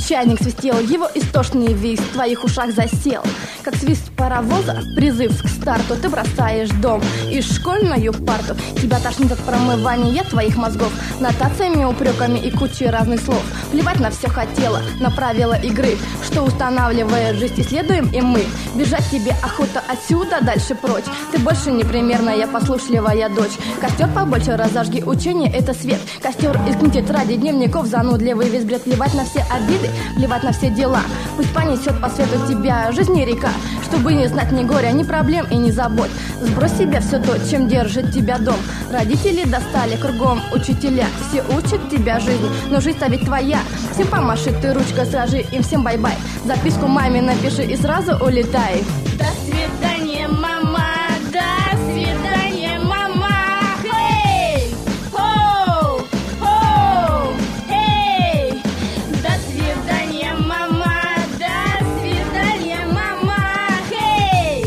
Чайник свистел, его истошный визг в твоих ушах засел. Как свист паровоза, призыв к старту. Ты бросаешь дом и школьную парту. Тебя тошнит от промывания твоих мозгов нотациями, упреками и кучей разных слов. Плевать на все хотела, на правила игры, что устанавливает жизнь, исследуем и мы. Бежать тебе охота отсюда, дальше прочь. Ты больше непримерная, послушливая дочь. Костер побольше разожги, учение это свет. Костер из книг, тетради, дневников, занудливый весь бред. Плевать на все обиды, плевать на все дела. Пусть понесет по свету тебя жизни река, чтобы не знать ни горя, ни проблем и ни забот. Сбрось себе все то, чем держит тебя дом. Родители достали кругом учителя, все учат тебя жизни, но жизнь-то ведь твоя. Всем помаши ты ручкой, скажи им всем бай-бай. Записку маме напиши и сразу улетай. До свидания, мама, до свидания, мама. Эй, хоу, хоу, эй. До свидания, мама, до свидания, мама. Эй,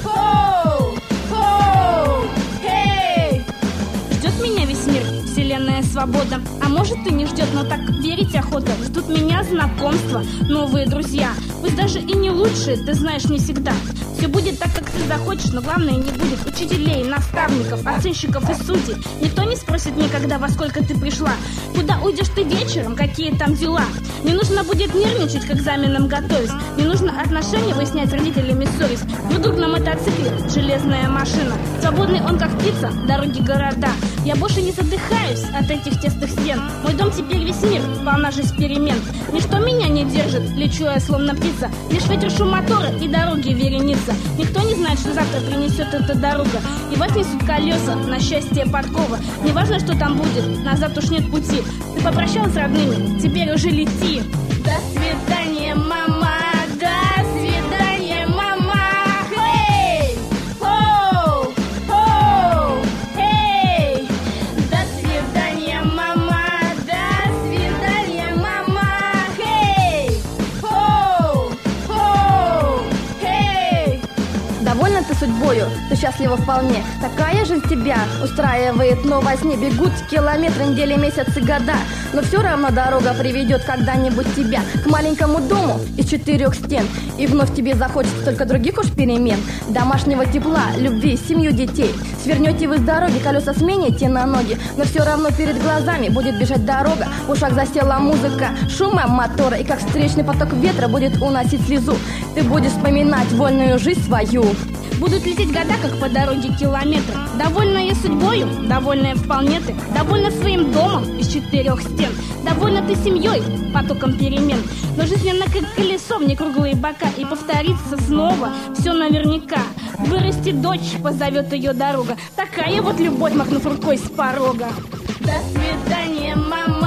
хоу, хоу, эй. Ждет меня весь мир, вселенная свобода. А может и не ждет, но так верить охота. Ждут меня знакомства, новые друзья. Пусть даже и не лучшие, ты знаешь, не всегда. Все будет так, как ты захочешь, но главное не будет учителей, наставников, оценщиков и судей. Никто не спросит никогда, во сколько ты пришла. Куда уйдешь ты вечером, какие там дела. Не нужно будет нервничать к экзаменам готовясь. Не нужно отношения выяснять с родителями ссорясь. Друг на мотоцикле, железная машина. Свободный он как птица, дороги города. Я больше не задыхаюсь от этих тесных стен. Мой дом теперь весь мир, полна жизнь перемен. Ничто меня не держит, лечу я словно птица. Лишь ветер, шум мотора и дороги вереница. Никто не знает, что завтра принесет эта дорога. И вас несут колеса, на счастье подкова. Неважно, что там будет, назад уж нет пути. Ты попрощалась с родными, теперь уже лети. До свидания, мама, до свидания, мама. Эй, хоу, хоу, эй. До свидания, мама, до свидания, мама. Эй, хоу, хоу, эй. Довольна ты судьбою, ты счастлива вполне. Такая жизнь тебя устраивает, но во сне бегут километры, недели, месяцы, года. Но все равно дорога приведет когда-нибудь тебя к маленькому дому из 4 стен. И вновь тебе захочется только других уж перемен. Домашнего тепла, любви, семью, детей. Свернете вы с дороги, колеса смените на ноги. Но все равно перед глазами будет бежать дорога. В ушах засела музыка, шума мотора. И как встречный поток ветра будет уносить слезу. Ты будешь вспоминать вольную жизнь свою. Будут лететь года, как по дороге километры. Довольная судьбою, довольная вполне ты. Довольна своим домом из 4 стен. Довольна ты семьей, потоком перемен. Но жизнь она как колесо, в ней круглые бока. И повторится снова все наверняка. Вырастет дочь, позовет ее дорога. Такая вот любовь, махнув рукой с порога. До свидания, мама.